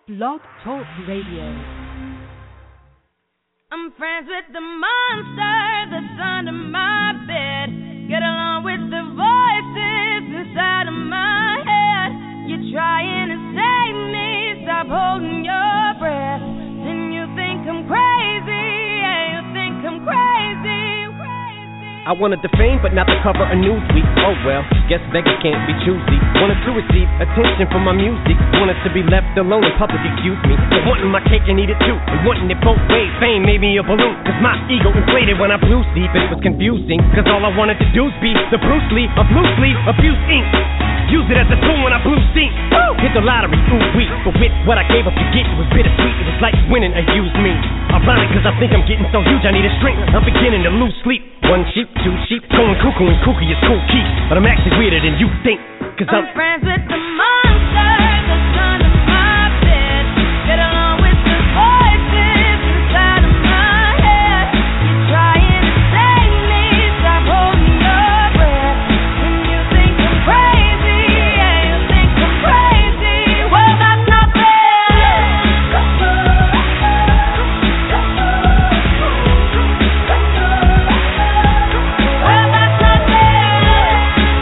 Blog Talk Radio. I'm friends with the monster that's under my bed. Get along with the voices inside of my head. You're trying to save me, stop holding your breath. Then you think I'm crazy, yeah, you think I'm crazy. I wanted the fame, but not the cover of Newsweek. Oh well, guess beggars can't be choosy. Wanted to receive attention from my music. Wanted to be left alone in public, excuse me. But wanting my cake and eat it too. And wanting it both ways. Fame made me a balloon. Cause my ego inflated when I blew sleep. It was confusing. Cause all I wanted to do was be the Bruce Lee of blue sleep, abuse ink. Use it as a tool when I blew steam. Woo! Hit the lottery, ooh wee. But with what I gave up to get, it was bittersweet. It was like winning a used me. Ironic, cause I think I'm getting so huge, I need a shrink. I'm beginning to lose sleep. One sheep, two sheep, going cuckoo and kooky is cool key. But I'm actually weirder than you think. Cause I'm friends with the monster that's under my bed. Get along with the voices inside of my head. You're trying to save me, stop holding your breath. And you think I'm crazy, yeah, you think I'm crazy. Well, that's not fair. Well, that's not fair.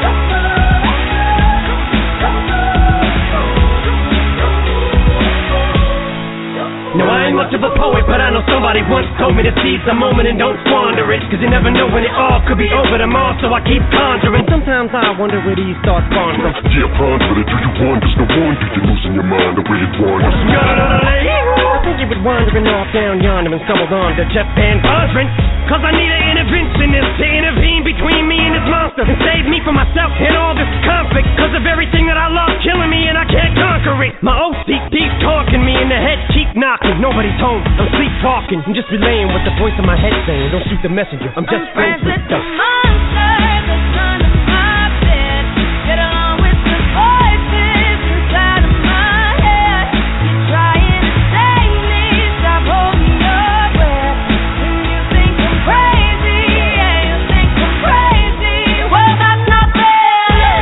No, I ain't much of a poet, but I know somebody once told me to seize the moment and don't squander it. Cause you never know when it all could be over tomorrow, so I keep conjuring. Sometimes I wonder where these thoughts spawn from. Yeah, ponder it, do you wonder? No wonder you're losing your mind the way it wanders. I think you was wandering off down yonder and stumbled on to Jeff Van Vondren. Cause I need an interventionist to intervene between me and this monster and save me from myself and all this conflict. Cause of everything that I love killing me and I can't conquer it. My OCD's talking me in the head, keep knocking. Nobody's home, I'm sleepwalking. I'm just relaying what the voice in my head saying. Don't shoot the messenger, I'm just friends with the monster that's under my bed. Get along with the voices inside of my head. You're trying to save me, stop holding your breath. And you think I'm crazy, yeah, you think I'm crazy. Well, that's not fair.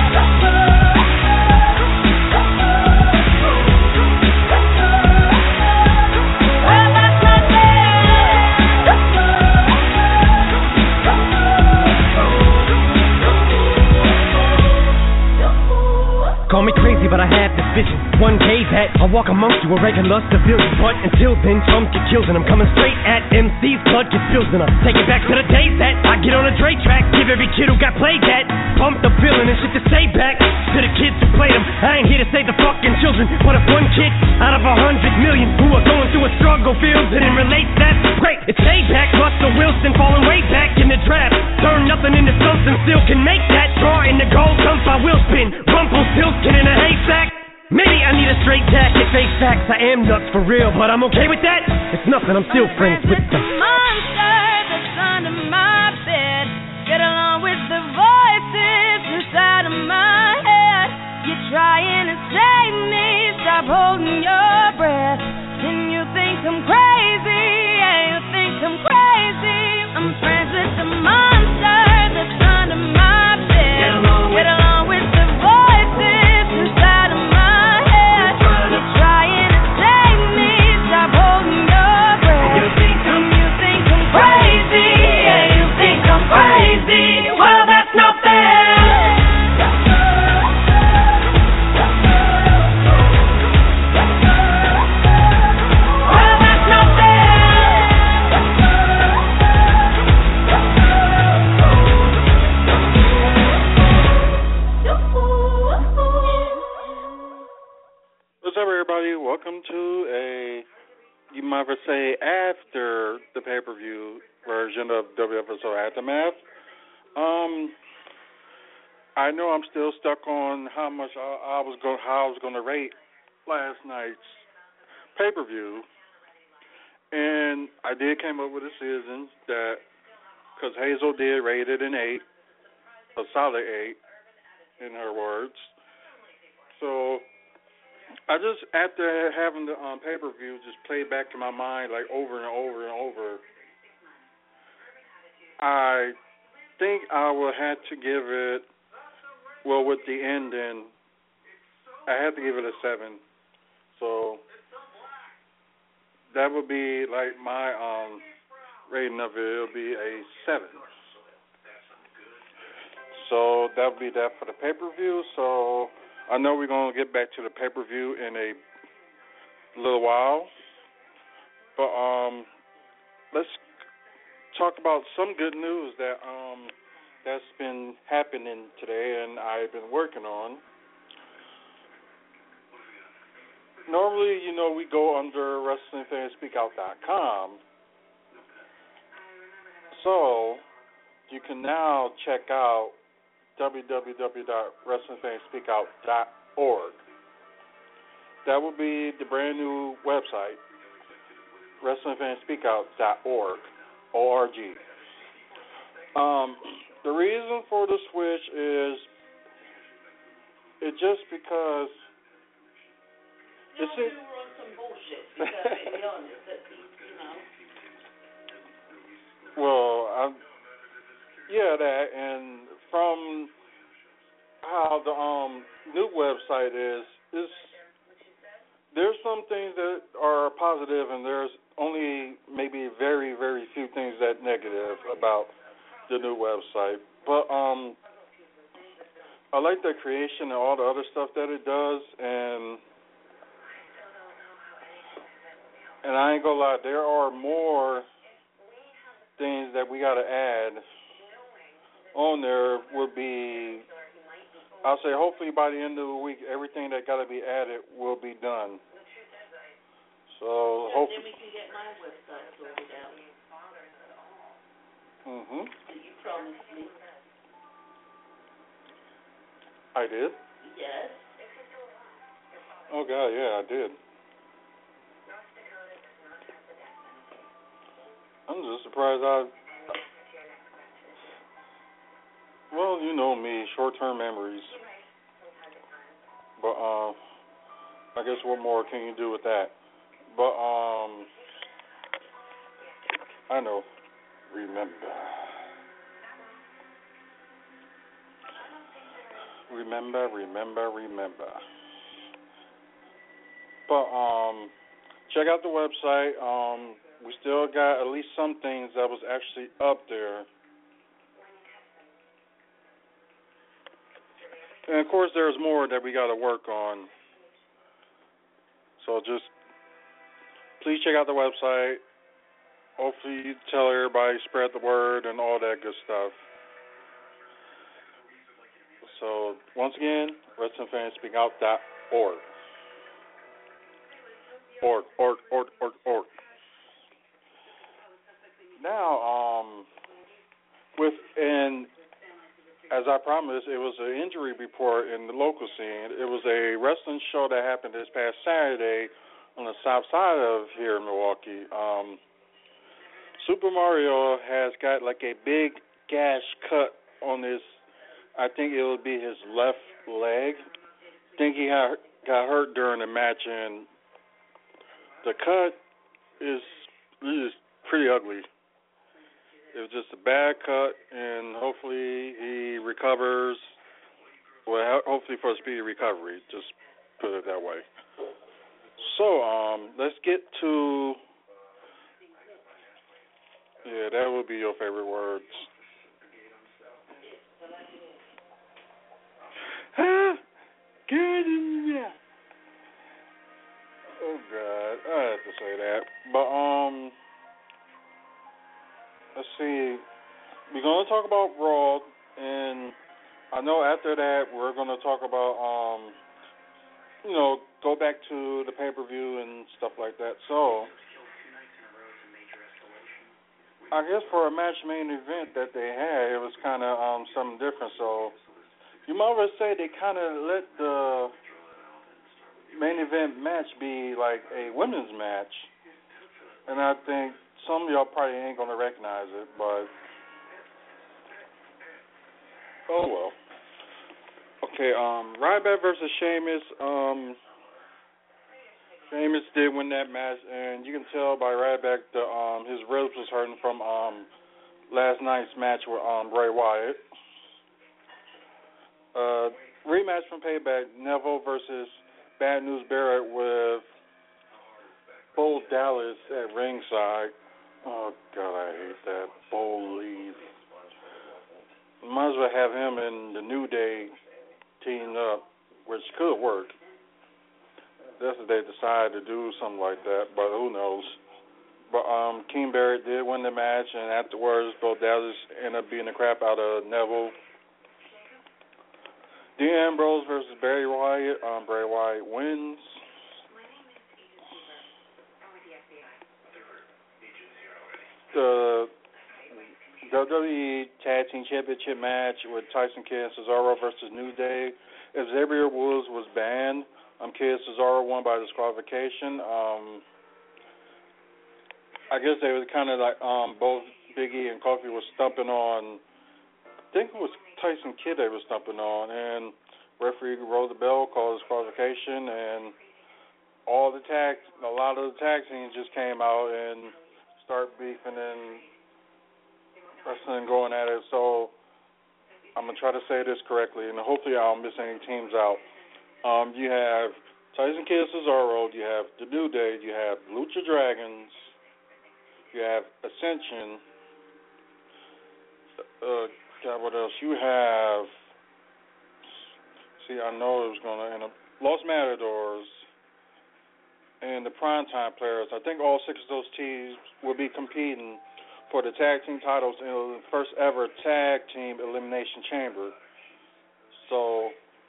Well, that's not Call me crazy, but I have this vision. One day that I'll walk amongst you, a regular civilian. But until then, some get killed and I'm coming straight at MC's blood gets spilled and I take it back to the days that I get on a Dre track. Give every kid who got played that pump the feeling and shit to say back to the kids who played them. I ain't here to save the fucking children, but if one kid out of 100 million who are going through a struggle feels it and relates, that's great. It's payback. Russell Wilson falling way back in the draft. Turn nothing into something, still can make that draw in the gold dump. I will spin. Rumpelstiltskin in a haystack. Maybe I need a straight jacket, face facts. I am nuts for real, but I'm okay with that. It's nothing, I'm still friends with the monster that's under my bed. Get along with the voices inside of my head. You're trying to save me, stop holding your breath. And you think I'm crazy, yeah, you think I'm crazy. I'm friends with the monster that's under my bed. Get along with the voices inside of my head. You're trying to save me, stop holding your breath. And you think I'm crazy, yeah, you think I'm crazy. Well, that's not fair. What's up, everybody? Welcome to you might ever say, after the pay-per-view version of WFSO Aftermath. I know I'm still stuck on how much how I was going to rate last night's pay-per-view, and I did came up with a decision that because Hazel did rate it an 8, a solid 8 in her words. So I just, after having the pay-per-view, just played back to my mind like over and over and over. I think I will have to give it, well, with the ending, I have to give it a 7. So that would be like my rating of it. It'll be a 7. So that would be that for the pay-per-view. So I know we're gonna get back to the pay-per-view in a little while, but let's talk about some good news that's been happening today, and I've been working on. Normally, we go under WrestlingFansSpeakOut.com, so you can now check out www.WrestlingFansSpeakOut.org. That will be the brand new website, WrestlingFansSpeakOut.org, O-R-G. The reason for the switch is it's just because run some bullshit. You gotta be honest. Well, that, and from how the new website is there's some things that are positive, and there's only maybe very, very few things that negative about the new website. But I like the creation and all the other stuff that it does, and I ain't gonna lie, there are more things that we gotta add on there. Would be, I'll say, hopefully by the end of the week, everything that gotta be added will be done. So hopefully. Then we can get my website sorted out. Mhm. That you promised me. I did? Yes. Oh God, yeah, I did. I'm just surprised well, you know me, short-term memories. But I guess what more can you do with that? But I know. Remember. But check out the website. We still got at least some things that was actually up there. And of course there's more that we got to work on. So just please check out the website. Hopefully you tell everybody, spread the word, and all that good stuff. So once again, WrestlingFansSpeakOut.org. Org. Now, as I promised, it was an injury report in the local scene. It was a wrestling show that happened this past Saturday on the south side of here in Milwaukee. Super Mario has got like a big gash cut on his, I think it would be his left leg. I think he got hurt during the match, and the cut is pretty ugly. It was just a bad cut, and hopefully he recovers. Well, hopefully for a speedy recovery, just put it that way. So, let's get to, that would be your favorite words. Oh, God, I have to say that. But, let's see. We're going to talk about Raw, and I know after that we're going to talk about, go back to the pay-per-view and stuff like that. So, I guess for a match main event that they had, it was kind of something different. So, you might well say they kind of let the main event match be like a women's match. And I think some of y'all probably ain't going to recognize it, but oh well. Okay, Ryback versus Sheamus. Sheamus did win that match, and you can tell by Ryback that his ribs was hurting from last night's match with Bray Wyatt. Rematch from Payback, Neville versus Bad News Barrett with Bulldog. Dallas at ringside. Oh, God, I hate that. Bo leave. Might as well have him and the New Day teamed up, which could work. That's if they decide to do something like that, but who knows. But King Barrett did win the match, and afterwards, Bo Dallas ended up beating the crap out of Neville. Dean Ambrose versus Bray Wyatt. Bray Wyatt wins. The WWE Tag Team Championship match with Tyson Kidd and Cesaro versus New Day. Xavier Woods was banned. Kidd Cesaro won by disqualification. I guess they were kind of like both Big E and Kofi were stumping on. I think it was Tyson Kidd they were stumping on, and referee rolled the bell, called disqualification, and a lot of the tag teams just came out and start beefing and wrestling, going at it. So I'm gonna try to say this correctly, and hopefully I don't miss any teams out. You have Tyson Kidd, Cesaro, you have the New Day, you have Lucha Dragons, you have Ascension. God, what else? You have. See, I know it was gonna end up Los Matadors and the Primetime Players. I think all 6 of those teams will be competing for the tag team titles in the first ever tag team elimination chamber. So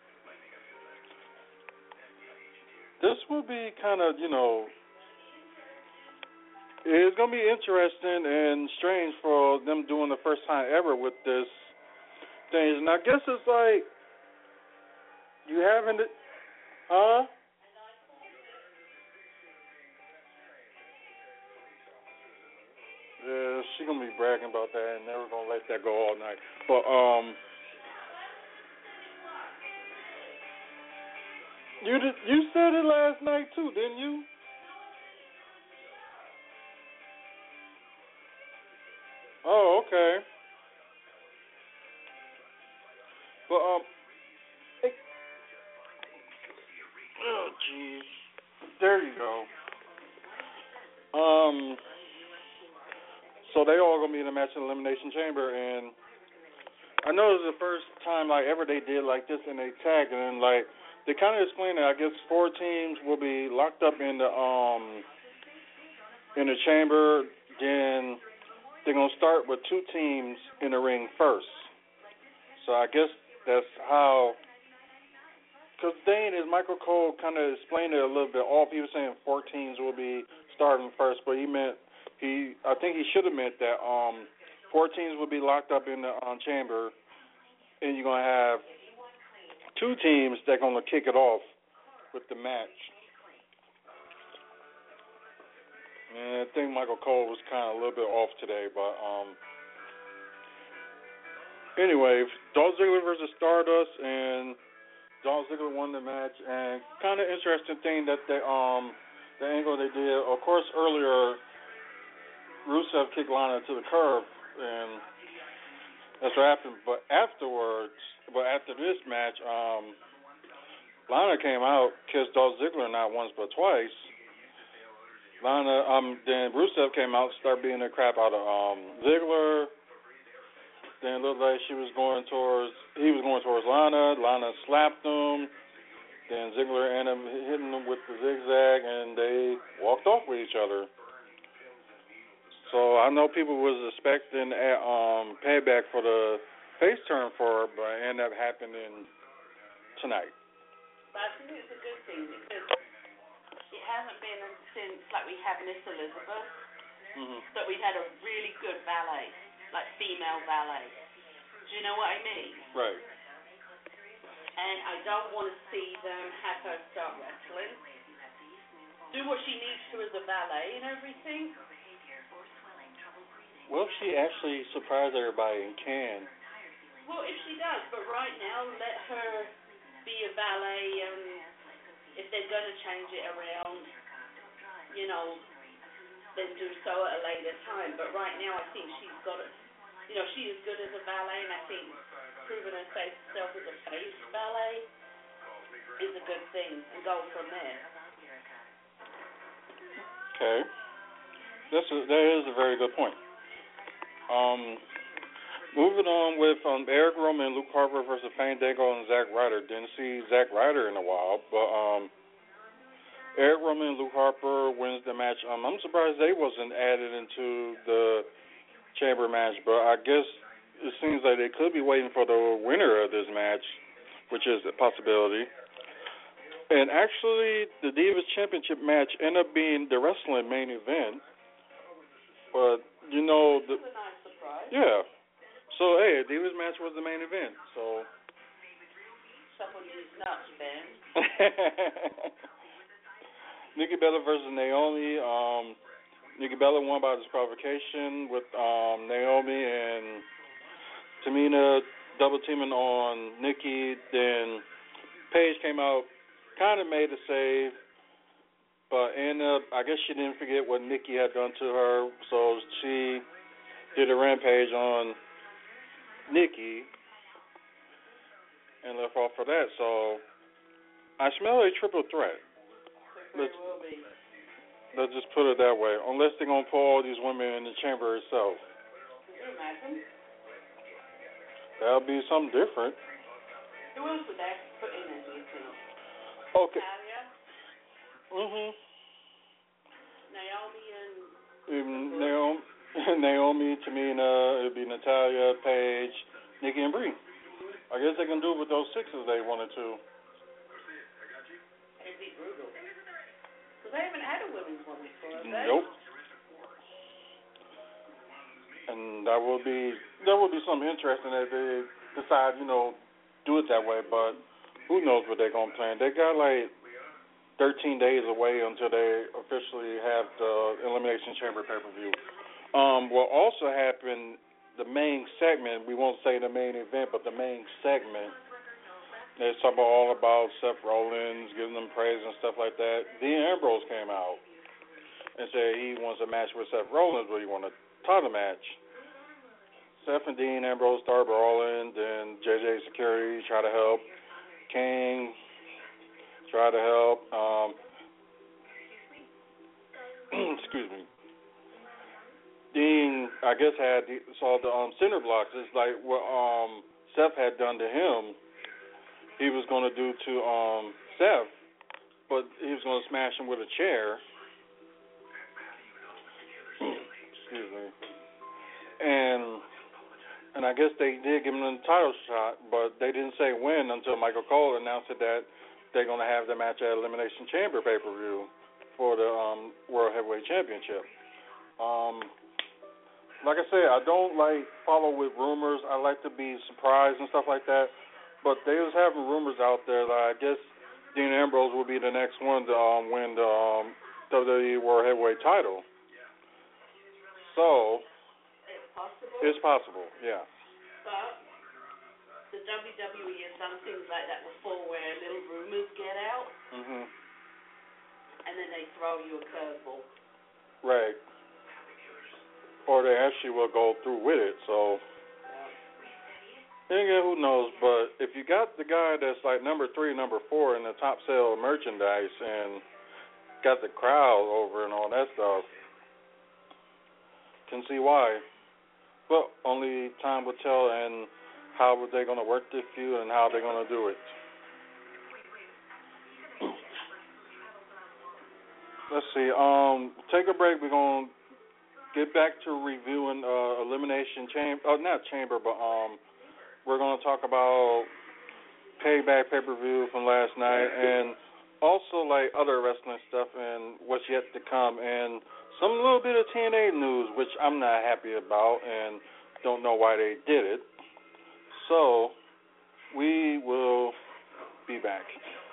this will be kind of, it's going to be interesting and strange for them doing the first time ever with this thing. And I guess it's like you haven't, Yeah, she's going to be bragging about that and never going to let that go all night. But, you said it last night too, didn't you? Oh, okay. But oh jeez, there you go. So they all gonna be in the match in the Elimination Chamber, and I know it was the first time ever they did like this in a tag, and then they kind of explained that I guess 4 teams will be locked up in the chamber. Then they're gonna start with 2 teams in the ring first. So I guess that's how. Because Dane is Michael Cole kind of explained it a little bit off. He was saying 4 teams will be starting first, but I think he should have meant that 4 teams will be locked up in the chamber, and you're gonna have 2 teams that are gonna kick it off with the match. And I think Michael Cole was kind of a little bit off today, but anyway, Dolph Ziggler versus Stardust, and Dolph Ziggler won the match. And kind of interesting thing that the angle they did. Of course, earlier Rusev kicked Lana to the curb, and that's what happened. But after this match, Lana came out, kissed Dolph Ziggler not once but twice. Then Rusev came out, started beating the crap out of Ziggler. Then it looked like he was going towards Lana. Lana slapped him. Then Ziggler ended up hitting him with the zigzag, and they walked off with each other. So I know people was expecting payback for the face turn for her, but it ended up happening tonight. But I think it's a good thing because it hasn't been since we had Miss Elizabeth that we've had a really good ballet, female ballet. Do you know what I mean? Right. And I don't want to see them have her start wrestling. Do what she needs to as a ballet and everything. Well, she actually surprised everybody and can. Well, if she does, but right now, let her be a ballet, and if they're going to change it around, then do so at a later time. But right now, I think she's got it. She is good as a ballet, and I think proving herself as a face ballet is a good thing, and go from there. Okay. That is a very good point. Moving on with Eric Roman and Luke Harper versus Fandango and Zack Ryder. Didn't see Zack Ryder in a while, but Eric Roman and Luke Harper wins the match. I'm surprised they wasn't added into the chamber match, but I guess it seems like they could be waiting for the winner of this match, which is a possibility. And actually, the Divas Championship match ended up being the wrestling main event. But, you know, That's a nice surprise. yeah. So, hey, the Divas match was the main event. So, Someone who's nuts, Ben. Nikki Bella versus Naomi. Nikki Bella won by disqualification with Naomi and Tamina double teaming on Nikki. Then Paige came out, kind of made a save, but ended up, I guess she didn't forget what Nikki had done to her, so she did a rampage on Nikki and left off for that. So I smell a triple threat. Let's just put it that way. Unless they're going to put all these women in the chamber itself. Can you imagine? That'll be something different. Who else would they put in as you think? Okay. Natalia, Naomi, and Naomi, Tamina, it'd be Natalia, Paige, Nikki, and Brie. I guess they can do it with those six if they wanted to. It'd be brutal. Because they haven't had a women's one before, have they? Nope. And that will be something interesting if they decide, do it that way. But who knows what they're gonna plan? They got like 13 days away until they officially have the Elimination Chamber pay-per-view. What also happened, the main segment, we won't say the main event, but the main segment, they talk all about Seth Rollins, giving them praise and stuff like that. Dean Ambrose came out and said he wants a match with Seth Rollins, but he wants a title match. Seth and Dean Ambrose started brawling, then JJ Security tried to help. King tried to help. Excuse me. Dean, I guess, saw the cinder blocks. It's like what Seth had done to him, he was going to do to Seth, but he was going to smash him with a chair. Excuse me. And I guess they did give him a title shot, but they didn't say when until Michael Cole announced that they're going to have the match at Elimination Chamber pay-per-view for the World Heavyweight Championship. Like I said, I don't follow with rumors. I like to be surprised and stuff like that. But they was having rumors out there that I guess Dean Ambrose will be the next one to win the WWE World Heavyweight title. So it's possible, yeah. But the WWE has done things like that before, where little rumors get out, and then they throw you a curveball. Right. Or they actually will go through with it. So, again, who knows? But if you got the guy that's like number 3, number 4 in the top sale merchandise and got the crowd over and all that stuff, can see why. But only time will tell, and how are they going to work this feud and how they're going to do it. Let's see. Take a break. We're going to get back to reviewing Elimination Chamber. Not Chamber, but we're going to talk about Payback pay-per-view from last night, and also other wrestling stuff and what's yet to come, and some little bit of TNA news, which I'm not happy about and don't know why they did it. So we will be back.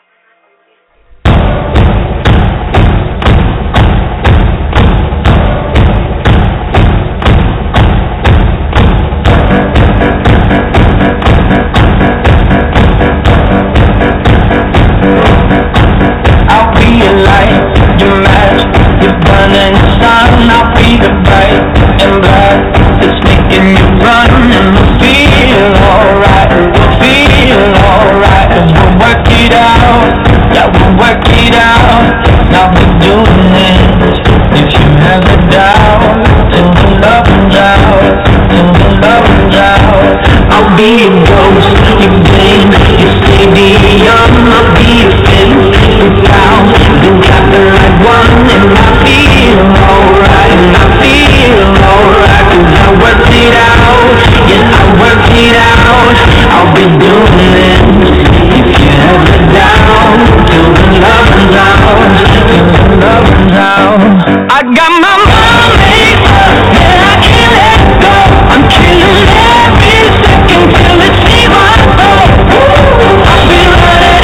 I'll be your light, your match, your burning sun. I'll be the bright and black that's making you run, and we'll feel alright. We'll feel alright as we'll work it out. Yeah, we'll work it out. Now we're doing it. have a doubt, then your love runs out, then your love runs out. I'll be a ghost, you blame, you stadium. I'll be a fin, you foul, then clap the right one, and I feel alright, and I feel alright, 'cause I worked it out, yeah, I worked it out. I'll be doing this if you ever down, till the love runs out, till the love runs out. I got my mind made up, and I can't let go. I'm killing every second till it seems my fault. I've been running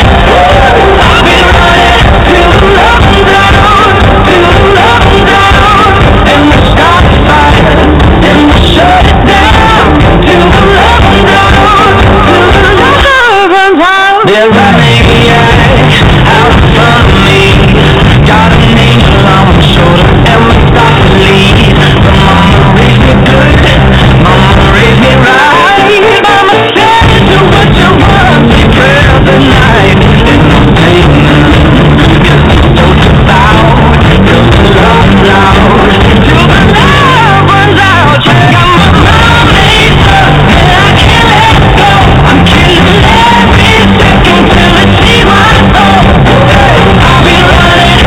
till the love runs out, till the love runs out, and we start the fire, and we shut it down, till the love runs out, till the love runs out. There's a maniac out in front of me, got an angel on my shoulder, and we start to leave. But mama raised me good, mama raised me right. Mama said, do what you want, say prayers at night, and don't take none, 'cause it's so devout, till the love runs out, till the love runs out. Got my mind made up, and I can't let go. I'm killing every second till it seems my soul. I've been running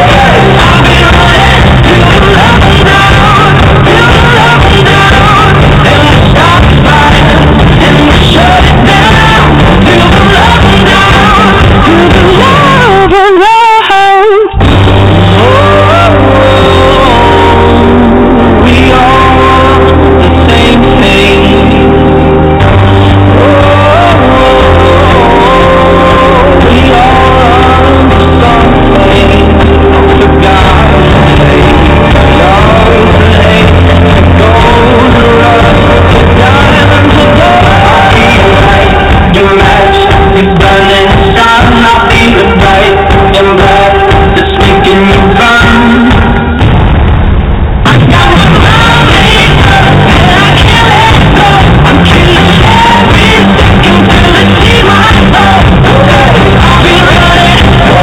till the love runs out, till the love runs out, and we start the fire, and we shut it down, till the love runs out, till the love runs out. Oh, we all want the same thing. Oh, we all want something. For God's sake, we all relate to gold, to rust, to diamonds, to gold. I'll be the light, your match, it's burning sun. I'll be the bright and black that's making you run. I got my mind made up, and I can't let go. I'm killing every second till it seems my soul. I'll be running till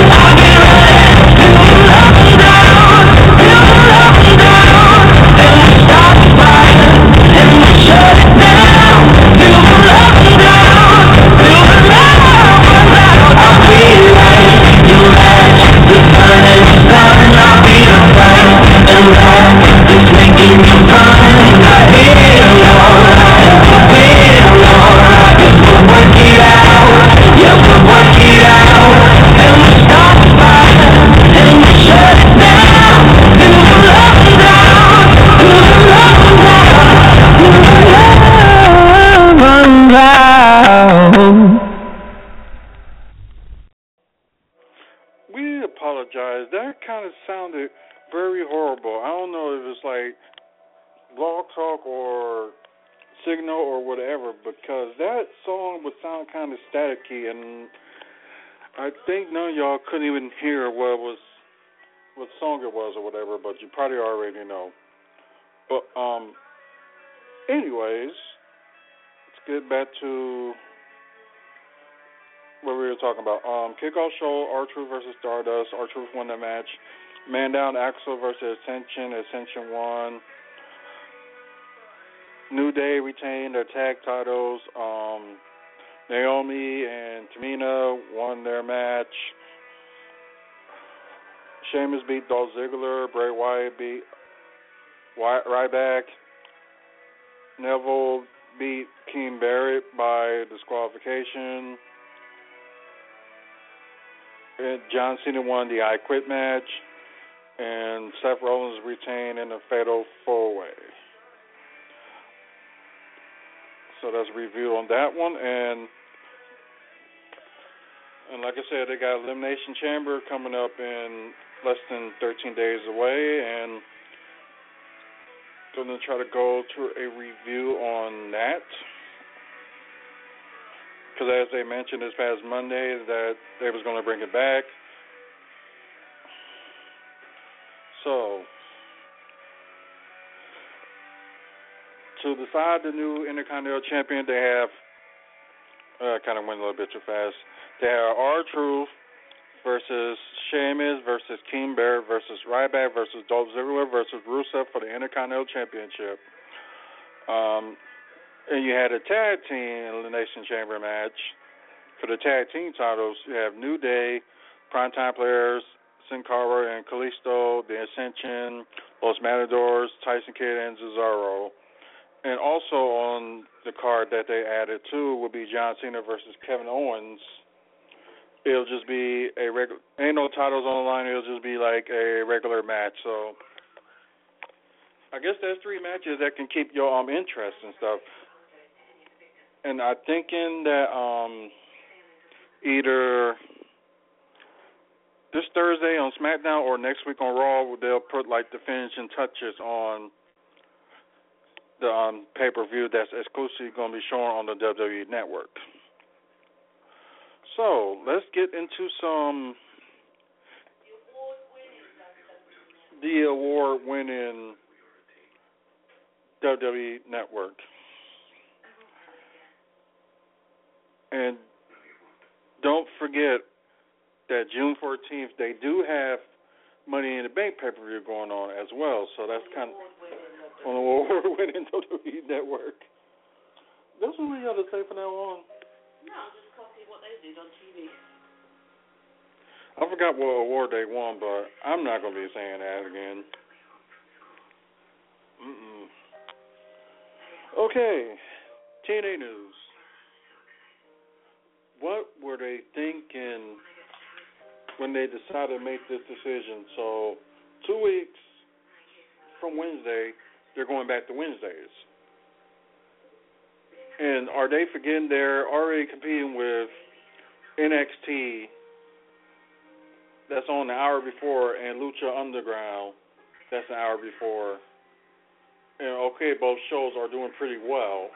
the love runs out, till the love runs out, and we start the fire, and we shut it down, till the love runs out, till the love runs out. I'll be like your match, the burning sun. I'll be the bright and black that's making you run. I feel alright, 'cause we'll work it out, yeah, we'll work it out, and we start the fire, and we shut it down, till the love runs out, till the love runs out, till the love runs out. We apologize. That kind of sounded very horrible. I don't know if it's like Blog Talk or Signal or whatever, because that song would sound kind of staticky, and I think none of y'all couldn't even hear what song it was or whatever, but you probably already know. But anyways, let's get back to what we were talking about. Kickoff show, R-Truth versus Stardust. R-Truth won that match. Man Down, Axel versus Ascension. Ascension won. New Day retained their tag titles. Naomi and Tamina won their match. Sheamus beat Dolph Ziggler. Bray Wyatt beat Ryback. Neville beat King Barrett by disqualification. And John Cena won the I Quit match. And Seth Rollins retained in the Fatal 4-Way. So that's a review on that one. And like I said, they got Elimination Chamber coming up in less than 13 days away, and going to try to go through a review on that. Because as they mentioned this past Monday, that they was going to bring it back. So, to decide the new Intercontinental Champion, they have, kind of went a little bit too fast. They have R-Truth versus Sheamus versus King Bear versus Ryback versus Dolph Ziggler versus Rusev for the Intercontinental Championship. And you had a tag team elimination chamber match for the tag team titles. You have New Day, Primetime Players, Sin Cara and Kalisto, The Ascension, Los Matadors, Tyson Kidd, and Cesaro. And also on the card that they added too would be John Cena versus Kevin Owens. It'll just be a regular, ain't no titles on the line, it'll just be like a regular match. So I guess there's 3 matches that can keep your interest and stuff. And I'm thinking that either this Thursday on SmackDown or next week on Raw, they'll put like the finishing touches on the pay-per-view that's exclusively going to be shown on the WWE Network. So let's get into the award-winning WWE Network. And don't forget that June 14th, they do have Money in the Bank pay-per-view going on as well. So that's kind of on the award-winning WWE Network. That's what we got to say for now on. No, just copy what they did on TV. I forgot what award they won, but I'm not going to be saying that again. Okay, TNA news. What were they thinking when they decided to make this decision? So 2 weeks from Wednesday, they're going back to Wednesdays. And are they forgetting they're already competing with NXT that's on the hour before and Lucha Underground that's an hour before? And okay, both shows are doing pretty well.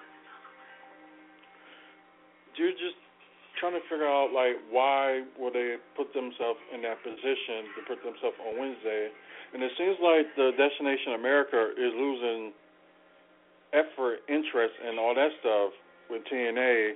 You're just trying to figure out, like, why would they put themselves in that position to put themselves on Wednesday? And it seems like the Destination America is losing effort, interest, and all that stuff with TNA.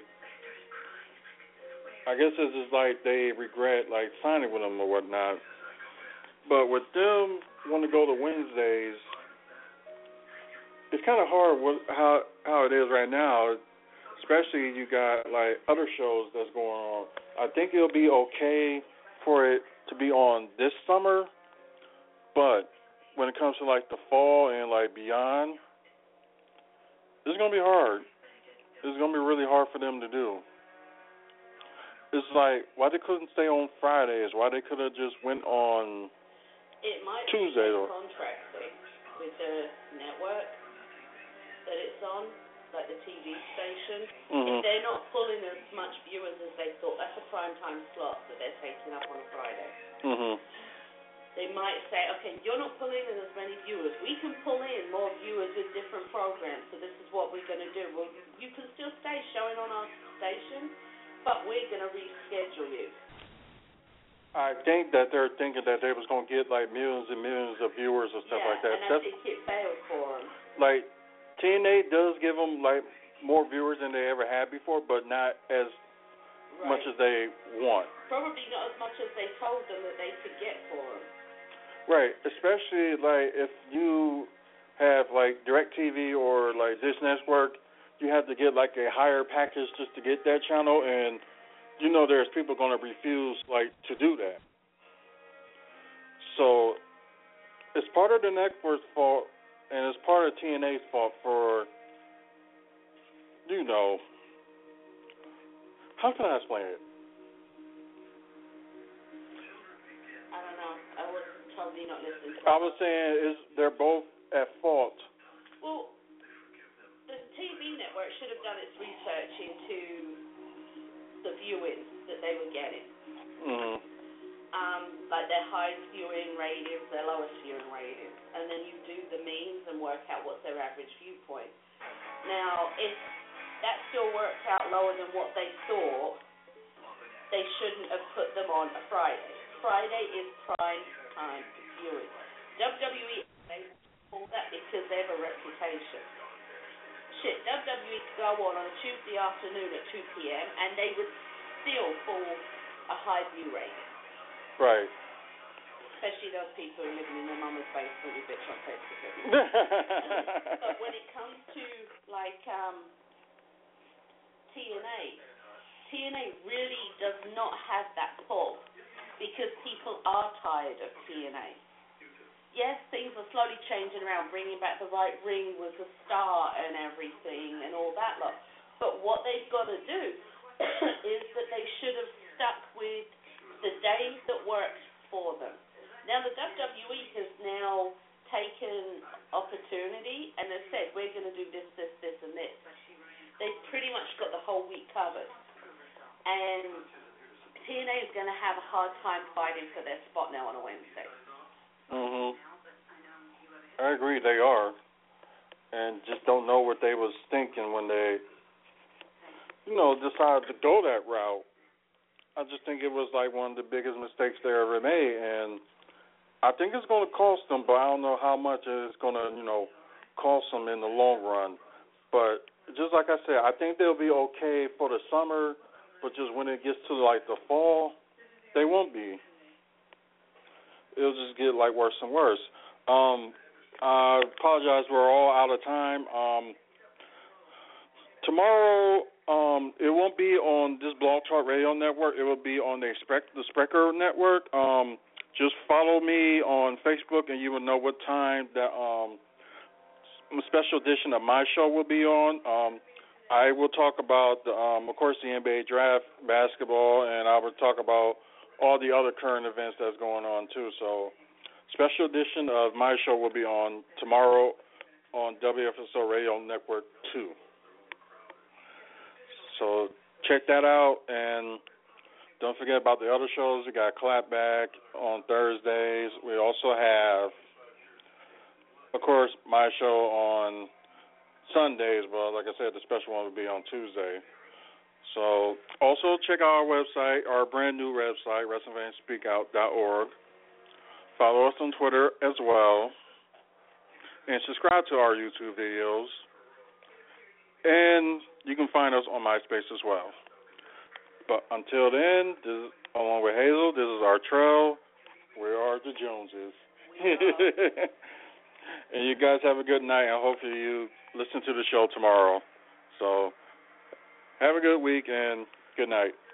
I guess it's just like they regret, like, signing with them or whatnot. But with them wanting to go to Wednesdays, it's kind of hard how it is right now. Especially you got like other shows that's going on. I think it'll be okay for it to be on this summer, but when it comes to like the fall and like beyond, it's gonna be hard. It's gonna be really hard for them to do. It's like why they couldn't stay on Fridays, why they could have just went on Tuesday or contract thing with the network that it's on. Like the TV station, if they're not pulling as much viewers as they thought, that's a prime time slot that they're taking up on a Friday. They might say, okay, you're not pulling in as many viewers. We can pull in more viewers with different programs, so this is what we're going to do. Well, you can still stay showing on our station, but we're going to reschedule you. I think that they're thinking that they was going to get like millions and millions of viewers and stuff like that. And I think it failed for them. Like, TNA does give them like more viewers than they ever had before, but not as much as they want. Probably not as much as they told them that they could get for them. Right, especially like if you have like DirecTV or like Dish Network, you have to get like a higher package just to get that channel, and you know there's people going to refuse like to do that. So it's part of the network's fault. And it's part of TNA's fault for, you know, how can I explain it? I don't know. I was totally not listening to I was saying they're both at fault. Well, the TV network should have done its research into the viewing that they were getting. Like their highest viewing ratings, their lowest viewing ratings. And then you do the means and work out what's their average viewpoint. Now, if that still works out lower than what they thought, they shouldn't have put them on a Friday. Friday is prime time viewing. WWE, they pull that because they have a reputation. Shit, WWE could go on a Tuesday afternoon at 2 p.m. and they would still pull a high view rate. Right. Especially those people who are living in their mama's basement with bitch on Facebook. But when it comes to, like, TNA really does not have that pull because people are tired of TNA. Yes, things are slowly changing around, bringing back the right ring with the star and everything and all that lot. But what they've got to do is that they should have stuck with the days that worked for them. Now, the WWE has now taken opportunity and has said, we're going to do this, this, this, and this. They've pretty much got the whole week covered. And TNA is going to have a hard time fighting for their spot now on a Wednesday. I agree, they are. And just don't know what they was thinking when they, decided to go that route. I just think it was like one of the biggest mistakes they ever made. And I think it's going to cost them, but I don't know how much it's going to, cost them in the long run. But just like I said, I think they'll be okay for the summer, but just when it gets to, like, the fall, they won't be. It'll just get, like, worse and worse. I apologize, we're all out of time. Tomorrow, it won't be on this Blog Talk Radio Network. It will be on the Spreaker Network. Just follow me on Facebook, and you will know what time that a special edition of my show will be on. I will talk about, of course, the NBA draft, basketball, and I will talk about all the other current events that's going on, too. So, special edition of my show will be on tomorrow on WFSO Radio Network 2. So, check that out, and don't forget about the other shows. We got Clapback on Thursdays. We also have, of course, my show on Sundays, but like I said, the special one will be on Tuesday. So also check out our website, our brand new website, WrestlingFansSpeakOut.org. Follow us on Twitter as well. And subscribe to our YouTube videos. And you can find us on MySpace as well. But until then, along with Hazel, this is our trail. We are the Joneses. And you guys have a good night, and hopefully you listen to the show tomorrow. So have a good week, and good night.